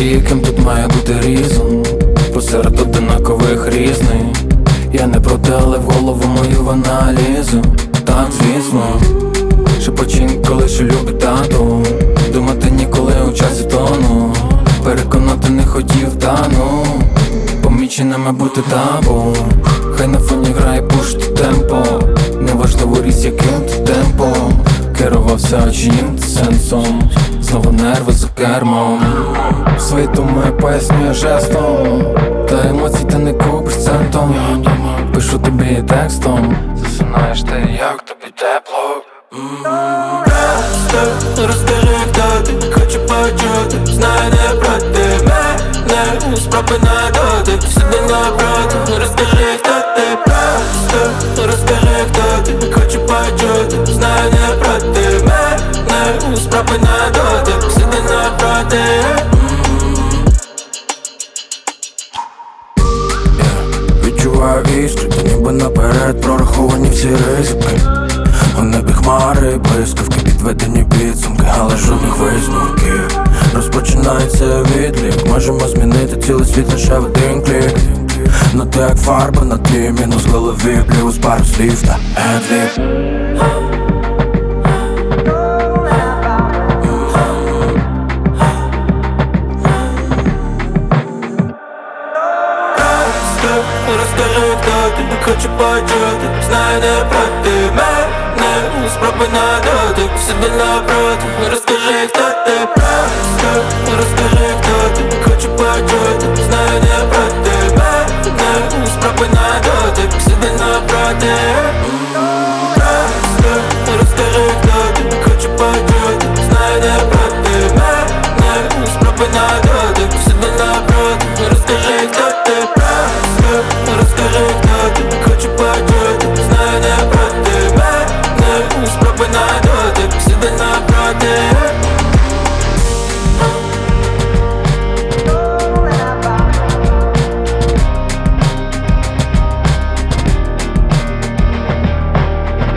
яким тут має бути різом посеред одинакових різних. Я не проти, але в голову мою в аналізу. Так, звісно, шепочінь, коли що любить тату. Думати ніколи у часі тону. Переконати не хотів, та ну поміченими бути табу. Хай на фоні грає пушти темпо. Неважливо ріс, яким ти темпом. Керувався чиїм ти сенсом. Знову нерви за кермом. Свої думи пояснює жестом. Та емоцій ти не купиш центом. Пишу тобі текстом. Засинаєш ти, як тобі тепло. Просто розкажи, хто ти, хочу почути. Знаю, не проти мене, спробуй надати сюди напроти. Розкажи, хто ти, просто розкажи, хто ти, хочу почути. Знаю, не проти мене, спробуй надати сюди напроти. Відчуваю іскри, та ніби наперед прораховані всі ризики. У небі хмари, блискавки, підведені підсумки, але жодних висновків. Розпочинається відлік, можемо змінити цілий світ лише в один клік. Ну ти як фарба на тлі, мінус в голові, плюс пару слів та едліп. Розкажи, хто ти, хочу почути. Знаю, не проти мене, спробуй надати сюди напроти. Розкажи, хто ти, просто розкажи, хто ти, хочу почути. Знаю, не проти мене, спробуй надати сюди напроти.